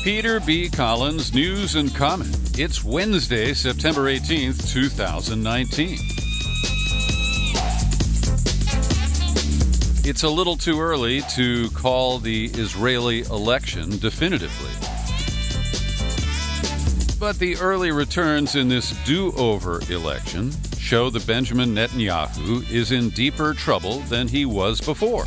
Peter B. Collins, News and Comment. It's Wednesday, September 18th, 2019. It's a little too early to call the Israeli election definitively. But the early returns in this do-over election show that Benjamin Netanyahu is in deeper trouble than he was before.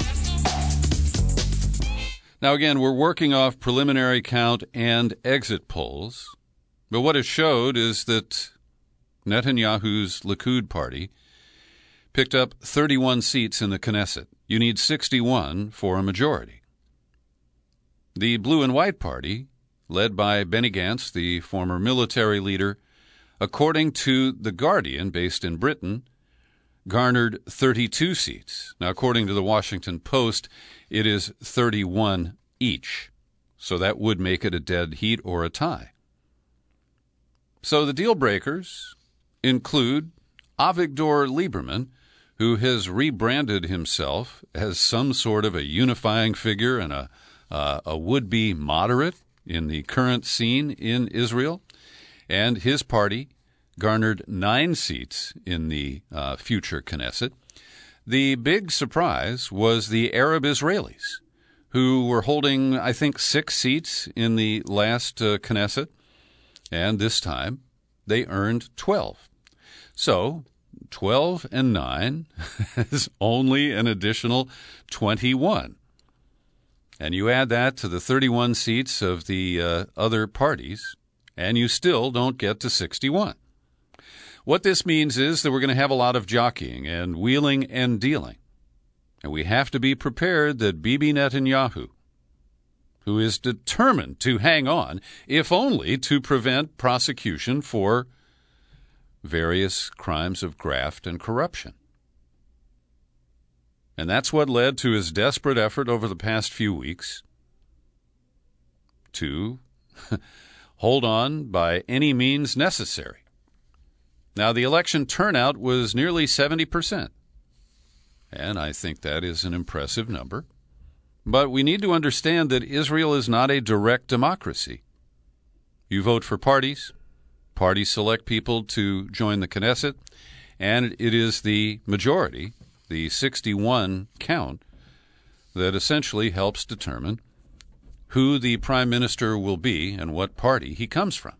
Now, again, we're working off preliminary count and exit polls, but what it showed is that Netanyahu's Likud party picked up 31 seats in the Knesset. You need 61 for a majority. The Blue and White Party, led by Benny Gantz, the former military leader, according to The Guardian, based in Britain, garnered 32 seats. Now, according to the Washington Post, it is 31 each. So that would make it a dead heat or a tie. So the deal breakers include Avigdor Lieberman, who has rebranded himself as some sort of a unifying figure and a would-be moderate in the current scene in Israel. And his party garnered 9 seats in the future Knesset. The big surprise was the Arab Israelis, who were holding, I think, 6 seats in the last Knesset, and this time they earned 12. So 12 and 9 is only an additional 21. And you add that to the 31 seats of the other parties, and you still don't get to 61. What this means is that we're going to have a lot of jockeying and wheeling and dealing. And we have to be prepared that Bibi Netanyahu, who is determined to hang on, if only to prevent prosecution for various crimes of graft and corruption. And that's what led to his desperate effort over the past few weeks to hold on by any means necessary. Now, the election turnout was nearly 70%, and I think that is an impressive number. But we need to understand that Israel is not a direct democracy. You vote for parties, parties select people to join the Knesset, and it is the majority, the 61 count, that essentially helps determine who the prime minister will be and what party he comes from.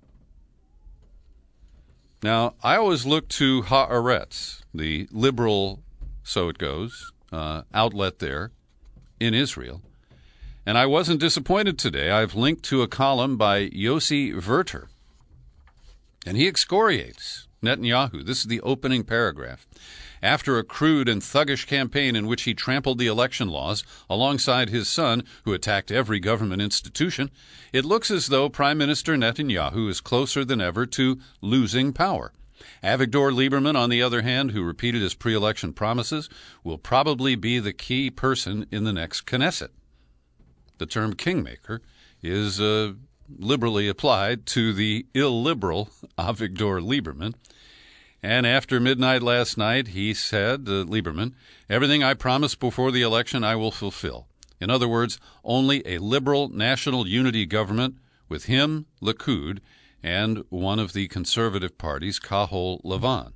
Now, I always look to Haaretz, the liberal, so it goes, outlet there in Israel. And I wasn't disappointed today. I've linked to a column by Yossi Werter, and he excoriates Netanyahu. This is the opening paragraph. After a crude and thuggish campaign in which he trampled the election laws alongside his son, who attacked every government institution, it looks as though Prime Minister Netanyahu is closer than ever to losing power. Avigdor Lieberman, on the other hand, who repeated his pre-election promises, will probably be the key person in the next Knesset. The term kingmaker is liberally applied to the illiberal Avigdor Lieberman. And after midnight last night, he said, Lieberman, everything I promised before the election I will fulfill. In other words, only a liberal national unity government with him, Likud, and one of the conservative parties, Kahol Lavan.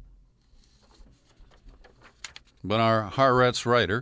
But our Haaretz writer,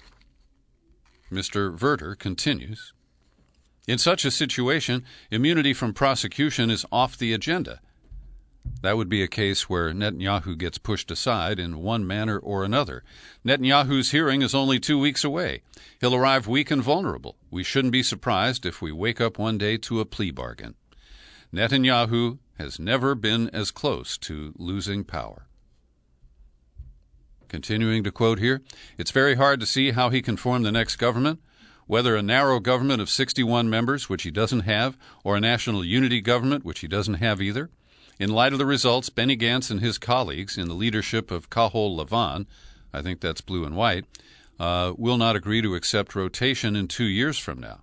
Mr. Werter, continues, in such a situation, immunity from prosecution is off the agenda. That would be a case where Netanyahu gets pushed aside in one manner or another. Netanyahu's hearing is only 2 weeks away. He'll arrive weak and vulnerable. We shouldn't be surprised if we wake up one day to a plea bargain. Netanyahu has never been as close to losing power. Continuing to quote here, it's very hard to see how he can form the next government, whether a narrow government of 61 members, which he doesn't have, or a national unity government, which he doesn't have either. In light of the results, Benny Gantz and his colleagues in the leadership of Kahol Lavan, I think that's blue and white, will not agree to accept rotation in 2 years from now.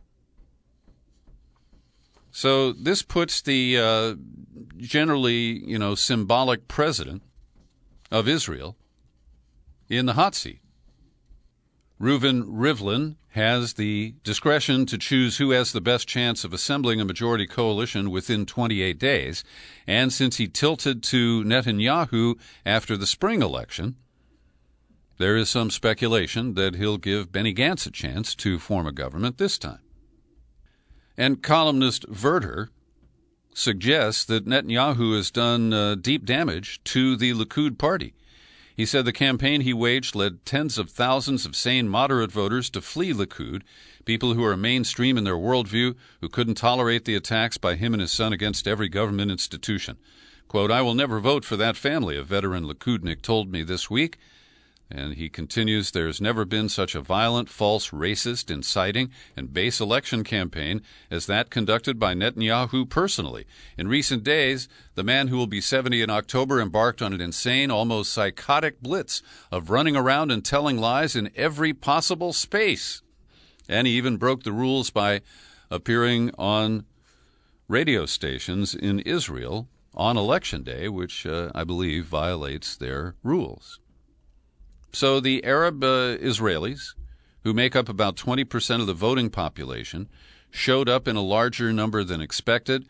So this puts the generally, symbolic president of Israel in the hot seat. Reuven Rivlin has the discretion to choose who has the best chance of assembling a majority coalition within 28 days. And since he tilted to Netanyahu after the spring election, there is some speculation that he'll give Benny Gantz a chance to form a government this time. And columnist Verter suggests that Netanyahu has done deep damage to the Likud party. He said the campaign he waged led tens of thousands of sane moderate voters to flee Likud, people who are mainstream in their worldview, who couldn't tolerate the attacks by him and his son against every government institution. Quote, "I will never vote for that family," a veteran Likudnik told me this week. And he continues, "There's never been such a violent, false, racist, inciting, and base election campaign as that conducted by Netanyahu personally. In recent days, the man who will be 70 in October embarked on an insane, almost psychotic blitz of running around and telling lies in every possible space." And he even broke the rules by appearing on radio stations in Israel on Election Day, which I believe violates their rules. So the Arab Israelis, who make up about 20% of the voting population, showed up in a larger number than expected.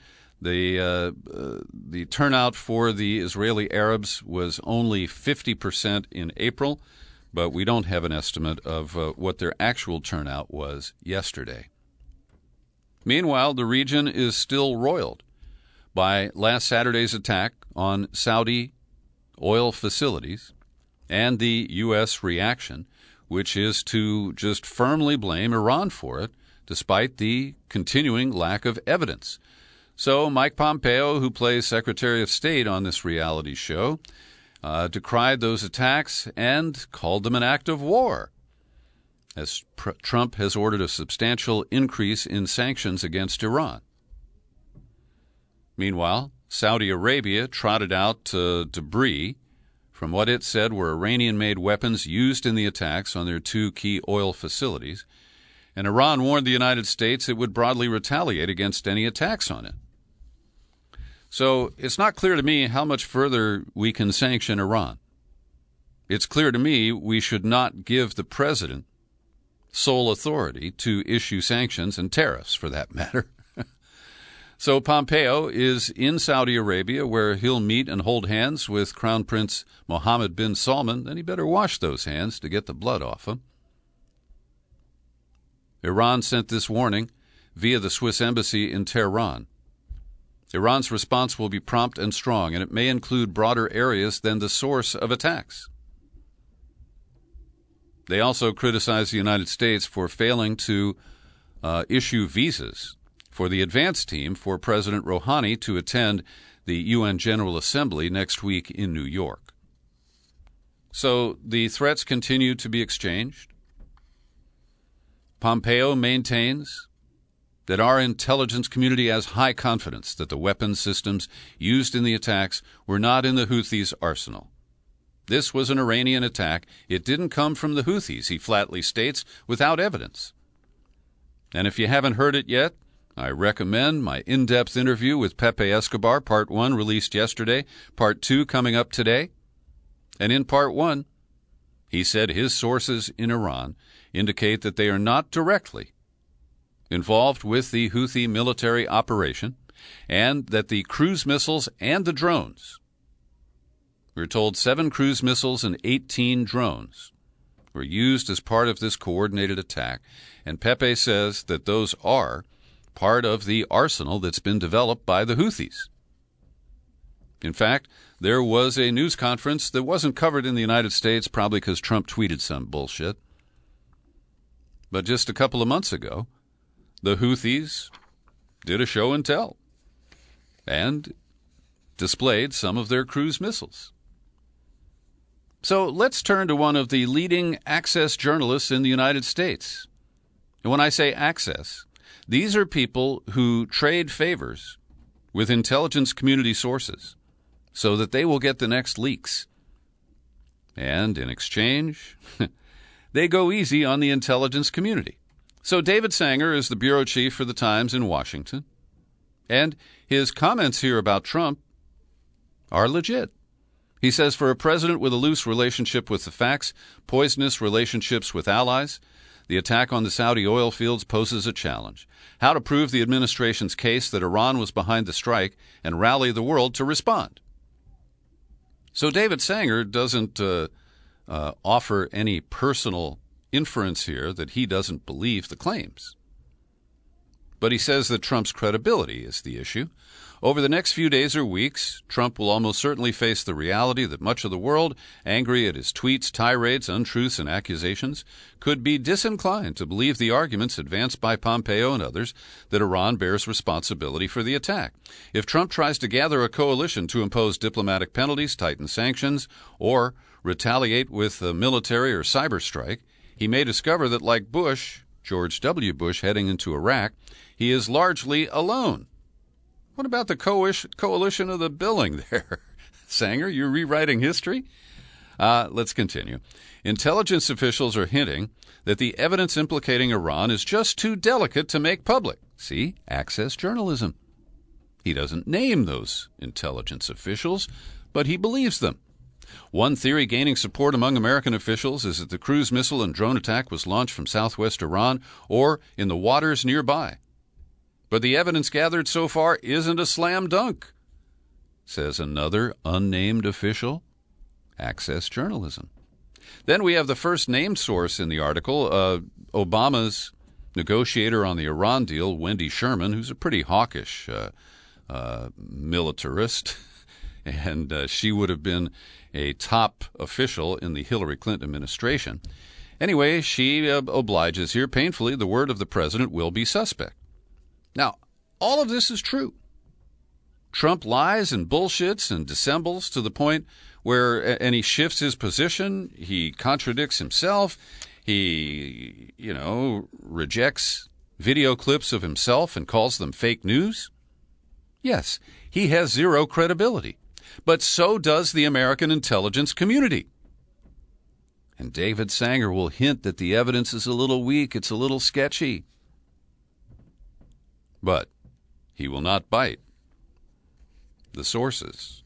The turnout for the Israeli Arabs was only 50% in April, but we don't have an estimate of what their actual turnout was yesterday. Meanwhile, the region is still roiled by last Saturday's attack on Saudi oil facilities and the U.S. reaction, which is to just firmly blame Iran for it, despite the continuing lack of evidence. So Mike Pompeo, who plays Secretary of State on this reality show, decried those attacks and called them an act of war, as Trump has ordered a substantial increase in sanctions against Iran. Meanwhile, Saudi Arabia trotted out debris from what it said were Iranian-made weapons used in the attacks on their two key oil facilities, and Iran warned the United States it would broadly retaliate against any attacks on it. So it's not clear to me how much further we can sanction Iran. It's clear to me we should not give the president sole authority to issue sanctions and tariffs, for that matter. So Pompeo is in Saudi Arabia, where he'll meet and hold hands with Crown Prince Mohammed bin Salman. Then he better wash those hands to get the blood off him. Iran sent this warning via the Swiss embassy in Tehran. Iran's response will be prompt and strong, and it may include broader areas than the source of attacks. They also criticize the United States for failing to issue visas for the advance team for President Rouhani to attend the UN General Assembly next week in New York. So the threats continue to be exchanged. Pompeo maintains that our intelligence community has high confidence that the weapons systems used in the attacks were not in the Houthis' arsenal. This was an Iranian attack. It didn't come from the Houthis, he flatly states, without evidence. And if you haven't heard it yet, I recommend my in-depth interview with Pepe Escobar, Part 1, released yesterday, Part 2 coming up today. And in Part 1, he said his sources in Iran indicate that they are not directly involved with the Houthi military operation, and that the cruise missiles and the drones, we're told 7 cruise missiles and 18 drones, were used as part of this coordinated attack. And Pepe says that those are part of the arsenal that's been developed by the Houthis. In fact, there was a news conference that wasn't covered in the United States, probably because Trump tweeted some bullshit. But just a couple of months ago, the Houthis did a show and tell and displayed some of their cruise missiles. So let's turn to one of the leading access journalists in the United States. And when I say access, these are people who trade favors with intelligence community sources so that they will get the next leaks. And in exchange, they go easy on the intelligence community. So David Sanger is the bureau chief for the Times in Washington, and his comments here about Trump are legit. He says, for a president with a loose relationship with the facts, poisonous relationships with allies, the attack on the Saudi oil fields poses a challenge. How to prove the administration's case that Iran was behind the strike and rally the world to respond. So David Sanger doesn't offer any personal inference here that he doesn't believe the claims. But he says that Trump's credibility is the issue. Over the next few days or weeks, Trump will almost certainly face the reality that much of the world, angry at his tweets, tirades, untruths, and accusations, could be disinclined to believe the arguments advanced by Pompeo and others that Iran bears responsibility for the attack. If Trump tries to gather a coalition to impose diplomatic penalties, tighten sanctions, or retaliate with a military or cyber strike, he may discover that, like Bush, George W. Bush heading into Iraq, he is largely alone. What about the coalition of the billing there? Sanger, you're rewriting history? Let's continue. Intelligence officials are hinting that the evidence implicating Iran is just too delicate to make public. See, access journalism. He doesn't name those intelligence officials, but he believes them. One theory gaining support among American officials is that the cruise missile and drone attack was launched from southwest Iran or in the waters nearby. But the evidence gathered so far isn't a slam dunk, says another unnamed official. Access journalism. Then we have the first named source in the article, Obama's negotiator on the Iran deal, Wendy Sherman, who's a pretty hawkish militarist, and she would have been a top official in the Hillary Clinton administration. Anyway, she obliges here. Painfully, the word of the president will be suspect. Now, all of this is true. Trump lies and bullshits and dissembles to the point where, and he shifts his position, he contradicts himself, he, rejects video clips of himself and calls them fake news. Yes, he has zero credibility, but so does the American intelligence community. And David Sanger will hint that the evidence is a little weak, it's a little sketchy. But he will not bite the sources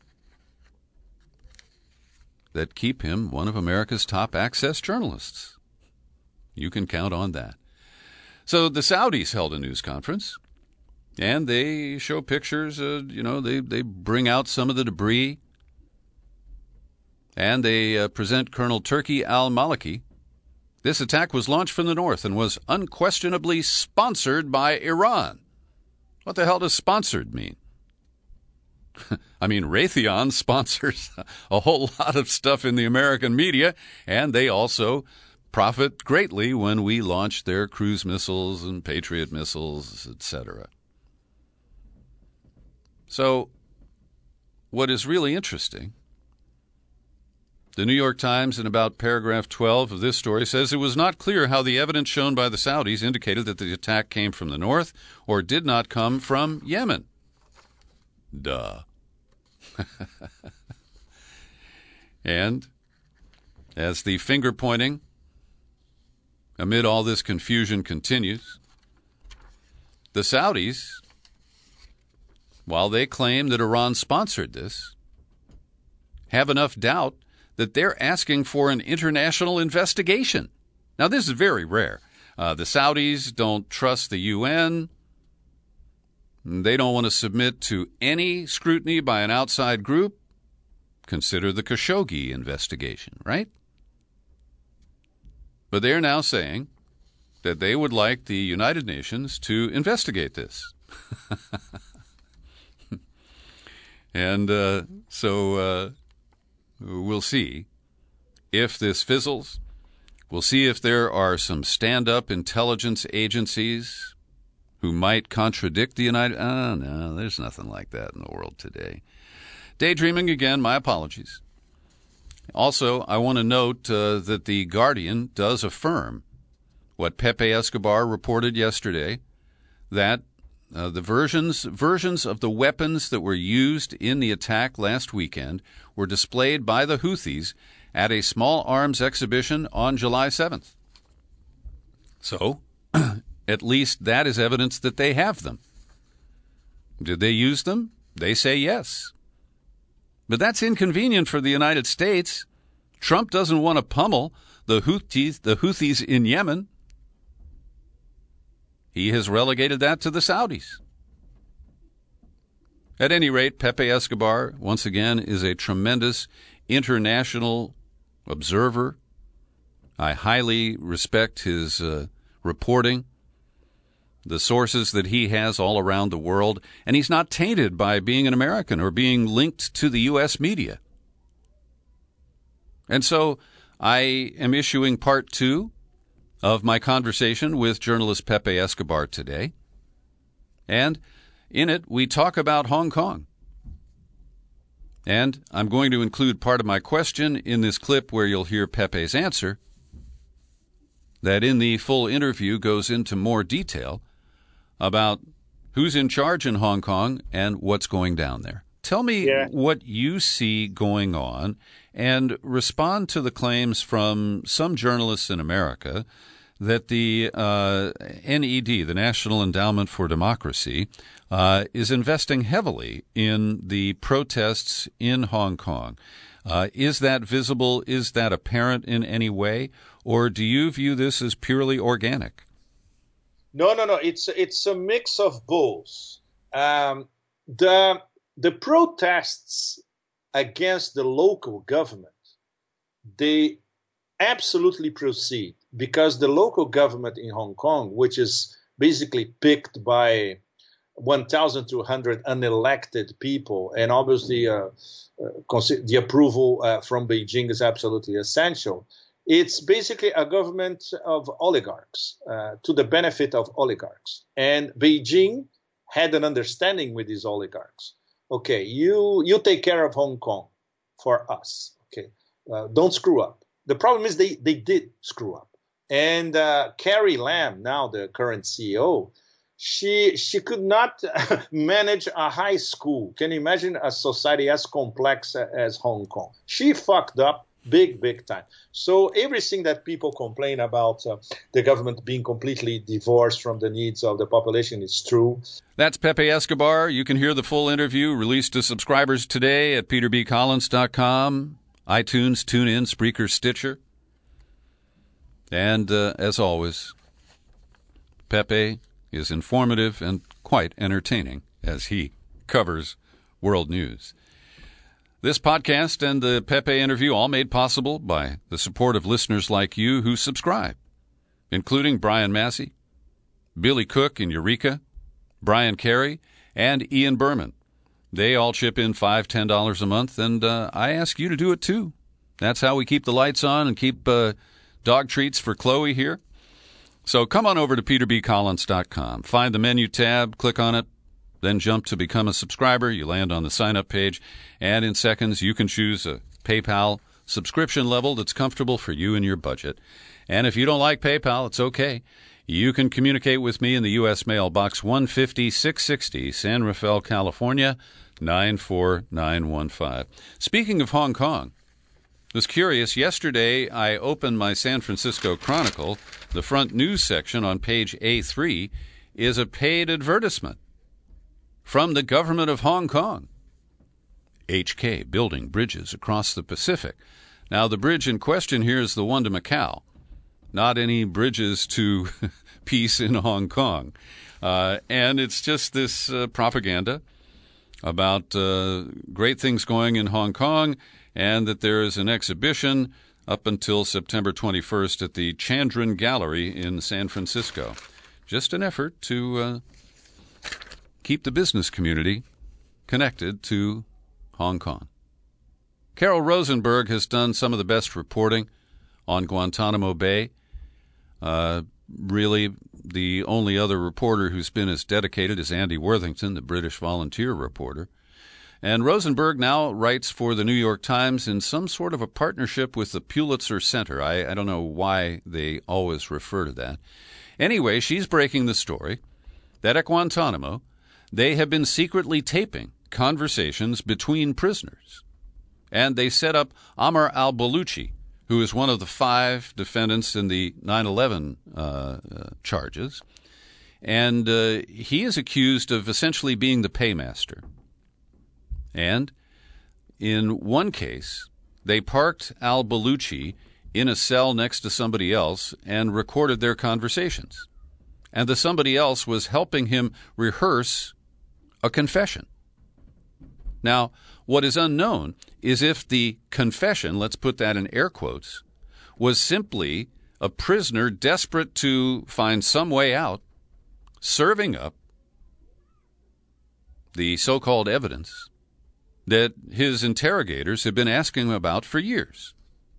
that keep him one of America's top access journalists. You can count on that. So the Saudis held a news conference, and they show pictures. They bring out some of the debris, and they present Colonel Turki al-Maliki. This attack was launched from the north and was unquestionably sponsored by Iran. What the hell does sponsored mean? I mean, Raytheon sponsors a whole lot of stuff in the American media, and they also profit greatly when we launch their cruise missiles and Patriot missiles, etc. So, what is really interesting, the New York Times, in about paragraph 12 of this story, says it was not clear how the evidence shown by the Saudis indicated that the attack came from the north or did not come from Yemen. Duh. And as the finger pointing amid all this confusion continues, the Saudis, while they claim that Iran sponsored this, have enough doubt that they're asking for an international investigation. Now, this is very rare. The Saudis don't trust the UN. They don't want to submit to any scrutiny by an outside group. Consider the Khashoggi investigation, right? But they're now saying that they would like the United Nations to investigate this. And so we'll see if this fizzles. We'll see if there are some stand-up intelligence agencies who might contradict the United... Oh, no, there's nothing like that in the world today. Daydreaming again, my apologies. Also, I want to note that The Guardian does affirm what Pepe Escobar reported yesterday, that the versions of the weapons that were used in the attack last weekend were displayed by the Houthis at a small arms exhibition on July 7th. So, at least that is evidence that they have them. Did they use them? They say yes. But that's inconvenient for the United States. Trump doesn't want to pummel the Houthis in Yemen. He has relegated that to the Saudis. At any rate, Pepe Escobar, once again, is a tremendous international observer. I highly respect his reporting, the sources that he has all around the world, and he's not tainted by being an American or being linked to the U.S. media. And so I am issuing part 2 of my conversation with journalist Pepe Escobar today. And in it, we talk about Hong Kong. And I'm going to include part of my question in this clip where you'll hear Pepe's answer, that in the full interview goes into more detail about who's in charge in Hong Kong and what's going down there. Tell me what you see going on and respond to the claims from some journalists in America that the NED, the National Endowment for Democracy, is investing heavily in the protests in Hong Kong. Is that visible? Is that apparent in any way? Or do you view this as purely organic? No. It's a mix of both. The protests against the local government, they absolutely proceed because the local government in Hong Kong, which is basically picked by 1,200 unelected people, and obviously the approval from Beijing is absolutely essential. It's basically a government of oligarchs, to the benefit of oligarchs. And Beijing had an understanding with these oligarchs. Okay, you take care of Hong Kong for us. Okay, don't screw up. The problem is they did screw up. And Carrie Lam, now the current CEO, she could not manage a high school. Can you imagine a society as complex as Hong Kong? She fucked up big time. So everything that people complain about the government being completely divorced from the needs of the population is true. That's Pepe Escobar. You can hear the full interview released to subscribers today at peterbcollins.com, iTunes, TuneIn, Spreaker, Stitcher. And as always, Pepe is informative and quite entertaining as he covers world news. This podcast and the Pepe interview all made possible by the support of listeners like you who subscribe, including Brian Massey, Billy Cook in Eureka, Brian Carey, and Ian Berman. They all chip in $5, $10 a month, and I ask you to do it too. That's how we keep the lights on and keep dog treats for Chloe here. So come on over to peterbcollins.com. Find the menu tab, click on it, then jump to become a subscriber. You land on the sign-up page, and in seconds you can choose a PayPal subscription level that's comfortable for you and your budget. And if you don't like PayPal, it's okay. You can communicate with me in the U.S. Mail, Box 150-660, San Rafael, California, 94915. Speaking of Hong Kong, I was curious. Yesterday, I opened my San Francisco Chronicle. The front news section on page A3 is a paid advertisement from the government of Hong Kong. HK building bridges across the Pacific. Now, the bridge in question here is the one to Macau, not any bridges to peace in Hong Kong. And it's just this propaganda about great things going in Hong Kong, and that there is an exhibition up until September 21st at the Chandran Gallery in San Francisco. Just an effort to keep the business community connected to Hong Kong. Carol Rosenberg has done some of the best reporting on Guantanamo Bay. Really, the only other reporter who's been as dedicated is Andy Worthington, the British volunteer reporter. And Rosenberg now writes for the New York Times in some sort of a partnership with the Pulitzer Center. I don't know why they always refer to that. Anyway, she's breaking the story that at Guantanamo, they have been secretly taping conversations between prisoners. And they set up Amr al-Baluchi, who is one of the 5 defendants in the 9/11 charges. And he is accused of essentially being the paymaster. And in one case, they parked al-Baluchi in a cell next to somebody else and recorded their conversations. And the somebody else was helping him rehearse a confession. Now, what is unknown is if the confession, let's put that in air quotes, was simply a prisoner desperate to find some way out, serving up the so-called evidence that his interrogators had been asking him about for years.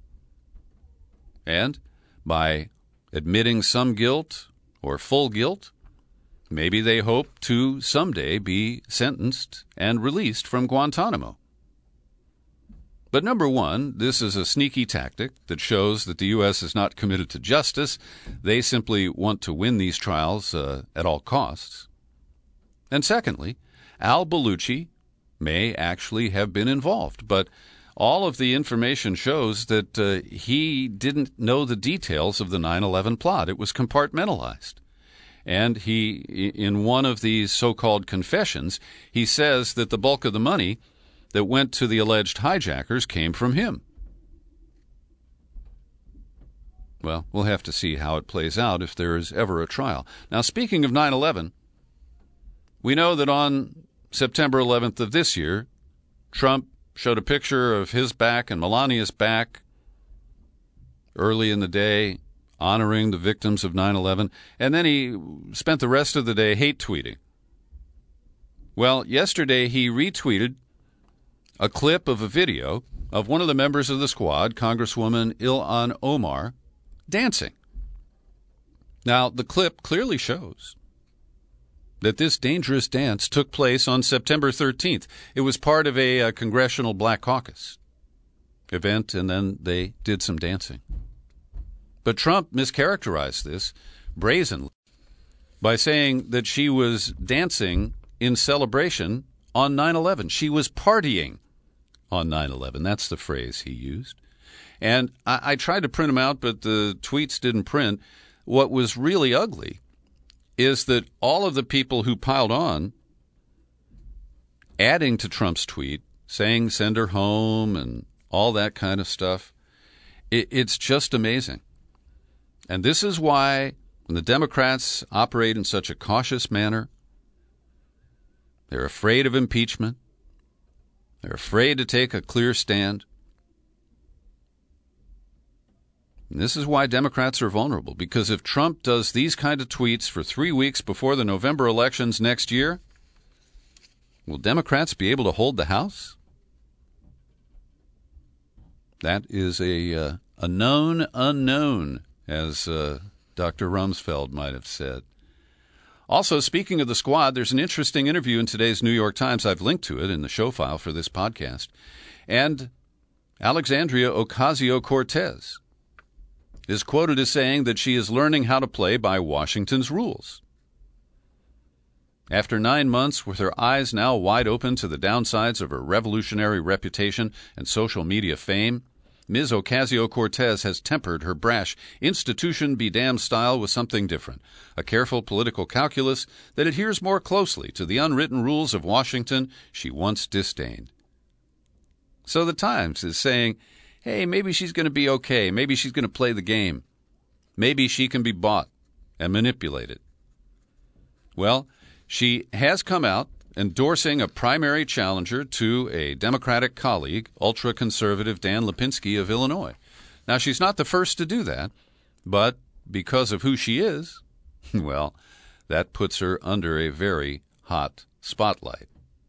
And by admitting some guilt or full guilt, maybe they hope to someday be sentenced and released from Guantanamo. But number one, this is a sneaky tactic that shows that the U.S. is not committed to justice. They simply want to win these trials at all costs. And secondly, al-Baluchi may actually have been involved, but all of the information shows that he didn't know the details of the 9/11 plot. It was compartmentalized. And he, in one of these so-called confessions, he says that the bulk of the money that went to the alleged hijackers came from him. Well, we'll have to see how it plays out if there is ever a trial. Now, speaking of 9/11, we know that on September 11th of this year, Trump showed a picture of his back and Melania's back early in the day, honoring the victims of 9/11, and then he spent the rest of the day hate tweeting. Well, yesterday he retweeted a clip of a video of one of the members of the squad, Congresswoman Ilhan Omar, dancing. Now, the clip clearly shows that this dangerous dance took place on September 13th. It was part of a Congressional Black Caucus event, and then they did some dancing. But Trump mischaracterized this brazenly by saying that she was dancing in celebration on 9/11. She was partying on 9/11. That's the phrase he used. And I tried to print them out, but the tweets didn't print. What was really ugly is that all of the people who piled on, adding to Trump's tweet, saying send her home and all that kind of stuff, it's just amazing. And this is why when the Democrats operate in such a cautious manner, they're afraid of impeachment, they're afraid to take a clear stand. And this is why Democrats are vulnerable, because if Trump does these kind of tweets for 3 weeks before the November elections next year, will Democrats be able to hold the House? That is a known unknown, as Dr. Rumsfeld might have said. Also, speaking of the squad, there's an interesting interview in today's New York Times. I've linked to it in the show file for this podcast. And Alexandria Ocasio-Cortez is quoted as saying that she is learning how to play by Washington's rules. After 9 months, with her eyes now wide open to the downsides of her revolutionary reputation and social media fame, Ms. Ocasio-Cortez has tempered her brash institution-be-damned style with something different, a careful political calculus that adheres more closely to the unwritten rules of Washington she once disdained. So the Times is saying, hey, maybe she's going to be okay. Maybe she's going to play the game. Maybe she can be bought and manipulated. Well, she has come out endorsing a primary challenger to a Democratic colleague, ultra-conservative Dan Lipinski of Illinois. Now, she's not the first to do that, but because of who she is, well, that puts her under a very hot spotlight.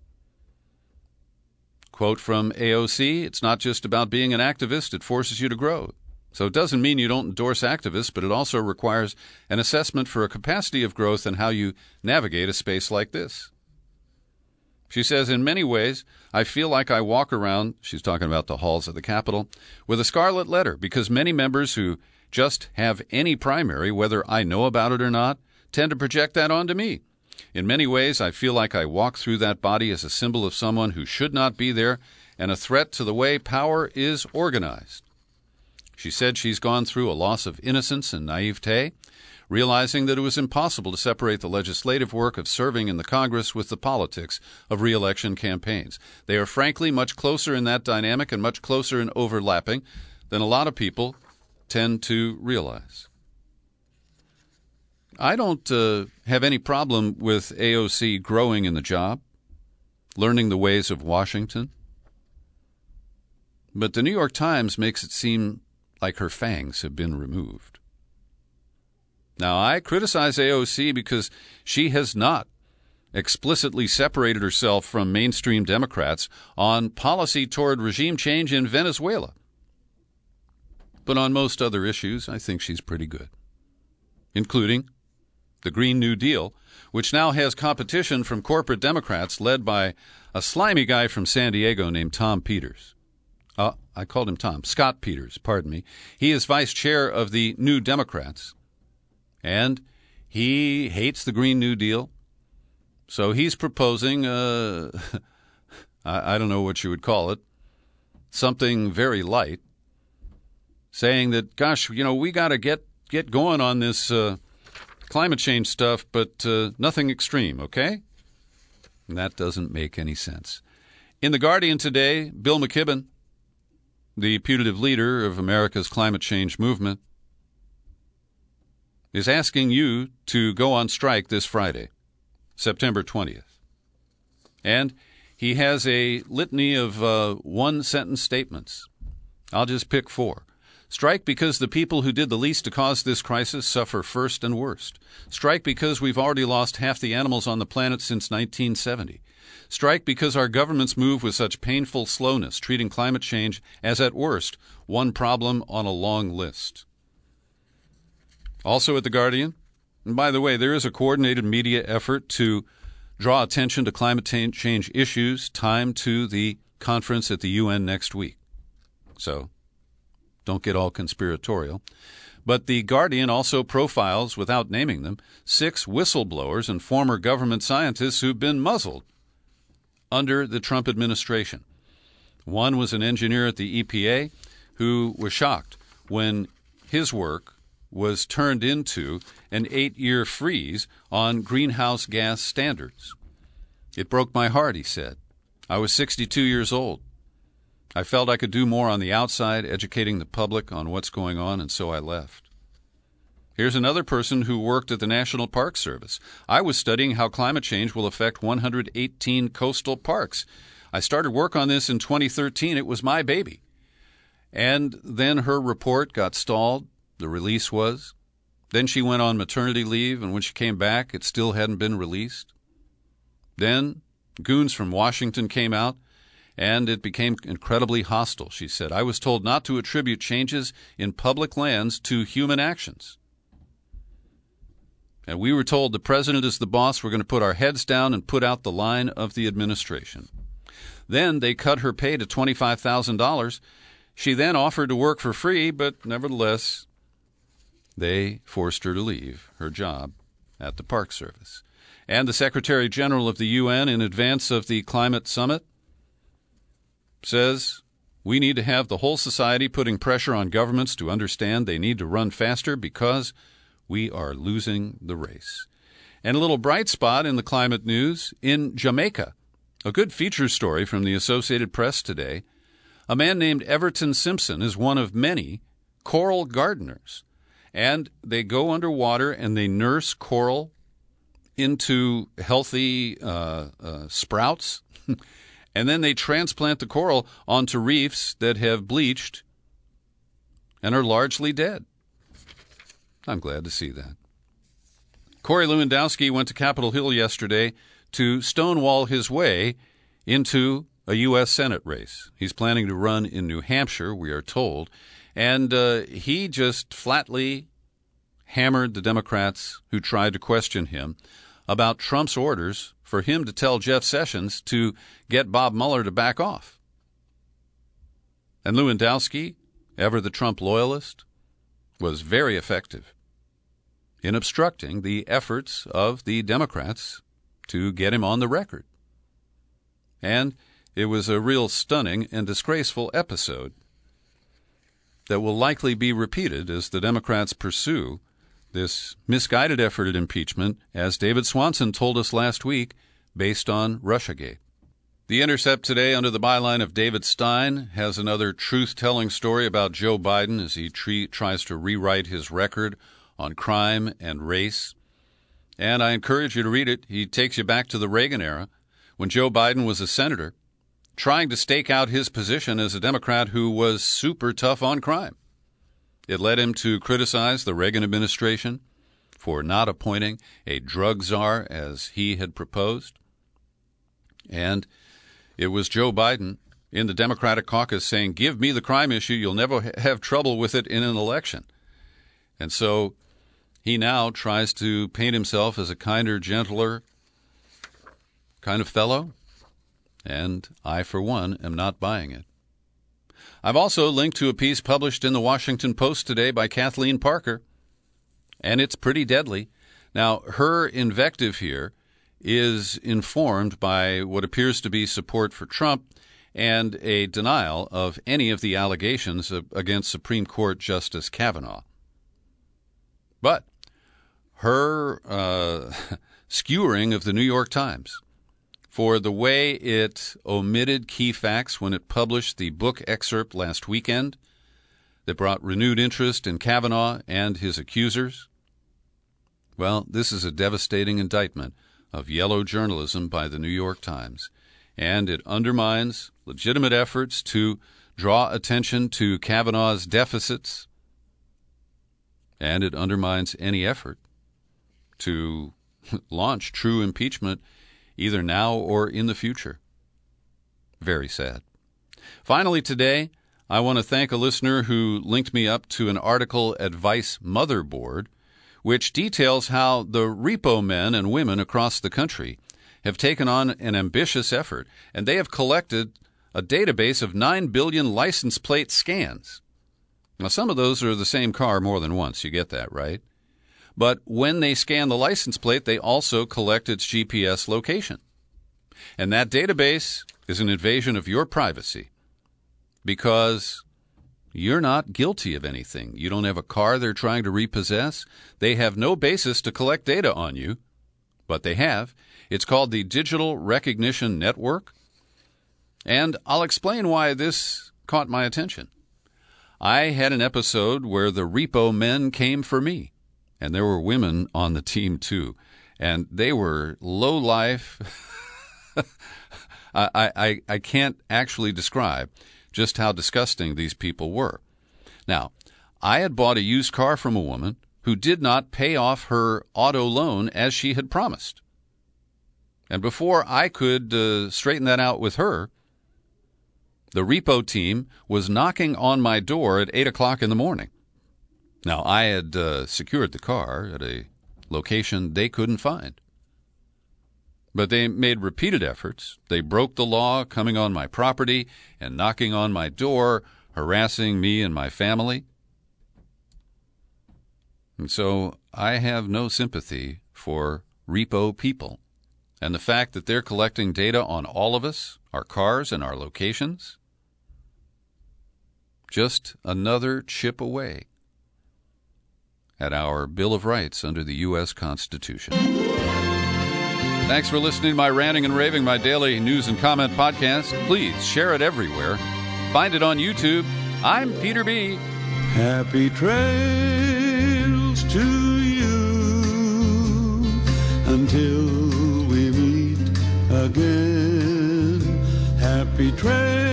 Quote from AOC, it's not just about being an activist, it forces you to grow. So it doesn't mean you don't endorse activists, but it also requires an assessment for a capacity of growth and how you navigate a space like this. She says, in many ways, I feel like I walk around, she's talking about the halls of the Capitol, with a scarlet letter because many members who just have any primary, whether I know about it or not, tend to project that onto me. In many ways, I feel like I walk through that body as a symbol of someone who should not be there and a threat to the way power is organized. She said she's gone through a loss of innocence and naivete. realizing that it was impossible to separate the legislative work of serving in the Congress with the politics of re-election campaigns. They are frankly much closer in that dynamic and much closer in overlapping than a lot of people tend to realize. I don't have any problem with AOC growing in the job, learning the ways of Washington. But the New York Times makes it seem like her fangs have been removed. Now, I criticize AOC because she has not explicitly separated herself from mainstream Democrats on policy toward regime change in Venezuela. But on most other issues, I think she's pretty good, including the Green New Deal, which now has competition from corporate Democrats led by a slimy guy from San Diego named Tom Peters. I called him Tom. Scott Peters, pardon me. He is vice chair of the New Democrats, and he hates the Green New Deal. So he's proposing, I don't know what you would call it, something very light, saying that, gosh, we got to get going on this climate change stuff, but nothing extreme, okay? And that doesn't make any sense. In The Guardian today, Bill McKibben, the putative leader of America's climate change movement, is asking you to go on strike this Friday, September 20th. And he has a litany of one-sentence statements. I'll just pick 4. Strike because the people who did the least to cause this crisis suffer first and worst. Strike because we've already lost half the animals on the planet since 1970. Strike because our governments move with such painful slowness, treating climate change as, at worst, one problem on a long list. Also at The Guardian, and by the way, there is a coordinated media effort to draw attention to climate change issues timed to the conference at the UN next week. So, don't get all conspiratorial. But The Guardian also profiles, without naming them, 6 whistleblowers and former government scientists who've been muzzled under the Trump administration. One was an engineer at the EPA who was shocked when his work was turned into an 8-year freeze on greenhouse gas standards. It broke my heart, he said. I was 62 years old. I felt I could do more on the outside, educating the public on what's going on, and so I left. Here's another person who worked at the National Park Service. I was studying how climate change will affect 118 coastal parks. I started work on this in 2013. It was my baby. And then her report got stalled. The release was. Then she went on maternity leave, and when she came back, it still hadn't been released. Then goons from Washington came out, and it became incredibly hostile, she said. I was told not to attribute changes in public lands to human actions. And we were told the president is the boss. We're going to put our heads down and put out the line of the administration. Then they cut her pay to $25,000. She then offered to work for free, but nevertheless, they forced her to leave her job at the Park Service. And the Secretary General of the UN, in advance of the climate summit, says we need to have the whole society putting pressure on governments to understand they need to run faster because we are losing the race. And a little bright spot in the climate news in Jamaica. A good feature story from the Associated Press today. A man named Everton Simpson is one of many coral gardeners. And they go underwater and they nurse coral into healthy sprouts. And then they transplant the coral onto reefs that have bleached and are largely dead. I'm glad to see that. Corey Lewandowski went to Capitol Hill yesterday to stonewall his way into a U.S. Senate race. He's planning to run in New Hampshire, we are told, and he just flatly hammered the Democrats who tried to question him about Trump's orders for him to tell Jeff Sessions to get Bob Mueller to back off. And Lewandowski, ever the Trump loyalist, was very effective in obstructing the efforts of the Democrats to get him on the record. And it was a real stunning and disgraceful episode that will likely be repeated as the Democrats pursue This misguided effort at impeachment, as David Swanson told us last week, based on Russiagate. The Intercept today, under the byline of David Stein, has another truth-telling story about Joe Biden as he tries to rewrite his record on crime and race. And I encourage you to read it. He takes you back to the Reagan era, when Joe Biden was a senator, trying to stake out his position as a Democrat who was super tough on crime. It led him to criticize the Reagan administration for not appointing a drug czar as he had proposed. And it was Joe Biden in the Democratic caucus saying, "Give me the crime issue, you'll never have trouble with it in an election." And so he now tries to paint himself as a kinder, gentler kind of fellow. And I, for one, am not buying it. I've also linked to a piece published in the Washington Post today by Kathleen Parker, and it's pretty deadly. Now, her invective here is informed by what appears to be support for Trump and a denial of any of the allegations against Supreme Court Justice Kavanaugh. But her skewering of the New York Times for the way it omitted key facts when it published the book excerpt last weekend that brought renewed interest in Kavanaugh and his accusers, well, this is a devastating indictment of yellow journalism by the New York Times, and it undermines legitimate efforts to draw attention to Kavanaugh's deficits, and it undermines any effort to launch true impeachment either now or in the future. Very sad. Finally today, I want to thank a listener who linked me up to an article at Vice Motherboard, which details how the repo men and women across the country have taken on an ambitious effort, and they have collected a database of 9 billion license plate scans. Now, some of those are the same car more than once. You get that, right? But when they scan the license plate, they also collect its GPS location. And that database is an invasion of your privacy because you're not guilty of anything. You don't have a car they're trying to repossess. They have no basis to collect data on you, but they have. It's called the Digital Recognition Network. And I'll explain why this caught my attention. I had an episode where the repo men came for me, and there were women on the team too, and they were low life. I can't actually describe just how disgusting these people were. Now, I had bought a used car from a woman who did not pay off her auto loan as she had promised. And before I could straighten that out with her, the repo team was knocking on my door at 8 o'clock in the morning. Now, I had secured the car at a location they couldn't find. But they made repeated efforts. They broke the law, coming on my property and knocking on my door, harassing me and my family. And so I have no sympathy for repo people. And the fact that they're collecting data on all of us, our cars and our locations, just another chip away at our Bill of Rights under the U.S. Constitution. Thanks for listening to my ranting and raving, my daily news and comment podcast. Please share it everywhere. Find it on YouTube. I'm Peter B. Happy trails to you until we meet again. Happy trails.